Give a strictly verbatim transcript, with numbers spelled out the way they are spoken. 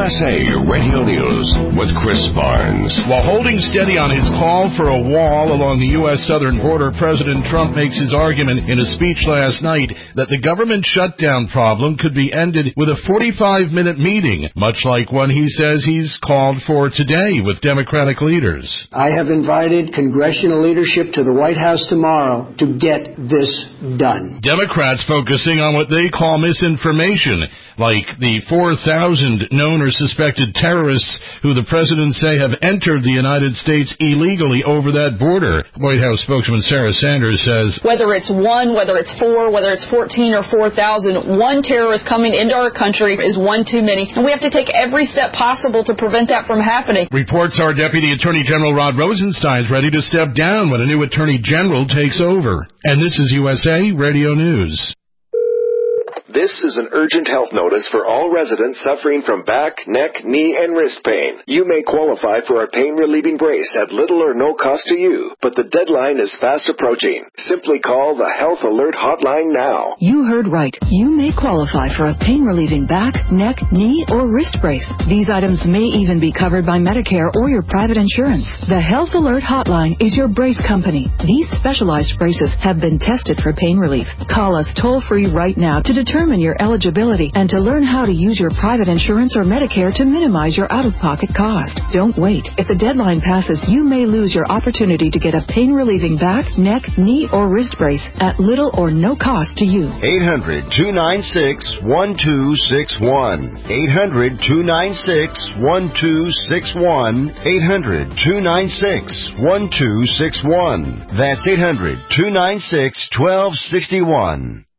S A Radio News with Chris Barnes. While holding steady on his call for a wall along the U S southern border, President Trump makes his argument in a speech last night that the government shutdown problem could be ended with a forty-five minute meeting, much like one he says he's called for today with Democratic leaders. I have invited congressional leadership to the White House tomorrow to get this done. Democrats focusing on what they call misinformation, like the four thousand known or suspected terrorists who the president say have entered the United States illegally over that border. White House spokesman Sarah Sanders says, whether it's one, whether it's four, whether it's fourteen or four thousand, one terrorist coming into our country is one too many, and we have to take every step possible to prevent that from happening. Reports are Deputy Attorney General Rod Rosenstein is ready to step down when a new Attorney General takes over. And this is U S A Radio News. This is an urgent health notice for all residents suffering from back, neck, knee, and wrist pain. You may qualify for a pain-relieving brace at little or no cost to you, but the deadline is fast approaching. Simply call the Health Alert Hotline now. You heard right. You may qualify for a pain-relieving back, neck, knee, or wrist brace. These items may even be covered by Medicare or your private insurance. The Health Alert Hotline is your brace company. These specialized braces have been tested for pain relief. Call us toll-free right now to determine your eligibility and to learn how to use your private insurance or Medicare to minimize your out-of-pocket cost. Don't wait. If the deadline passes, you may lose your opportunity to get a pain-relieving back, neck, knee, or wrist brace at little or no cost to you. eight hundred, two nine six, one two six one. eight hundred, two nine six, one two six one. eight hundred, two nine six, one two six one. That's eight hundred, two nine six, one two six one.